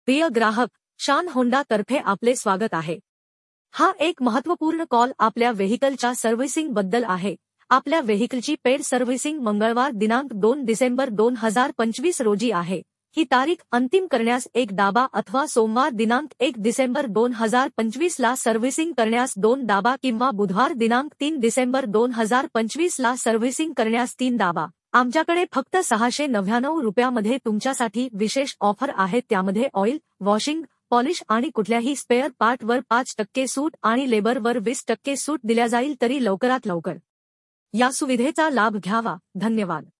प्रिय ग्राहक, शान होंडा तर्फे आपले स्वागत आहे। हा एक महत्त्वपूर्ण कॉल आपल्या व्हेइकलच्या सर्व्हिसिंग बद्दल आहे। आपल्या व्हेइकलची पेड सर्व्हिसिंग मंगळवार दिनांक 2 डिसेंबर 2025 रोजी आहे। ही तारीख अंतिम करण्यास एक दाबा अथवा सोमवार दिनांक 1 डिसेंबर 2025 ला सर्व्हिसिंग करण्यास 2 दाबा किंवा बुधवार दिनांक 3 डिसेंबर 2025 ला सर्व्हिसिंग करण्यास 3 दाबा। आमच्याकडे फक्त 699 रुपयामध्ये तुमच्यासाठी विशेष ऑफर आहे, त्यामध्ये ऑइल, वॉशिंग, पॉलिश आणि कुठल्याही स्पेअर पार्टवर 5% सूट आणि लेबरवर 20% सूट दिल्या जाईल। तरी लवकरात लवकर या सुविधेचा लाभ घ्यावा। धन्यवाद।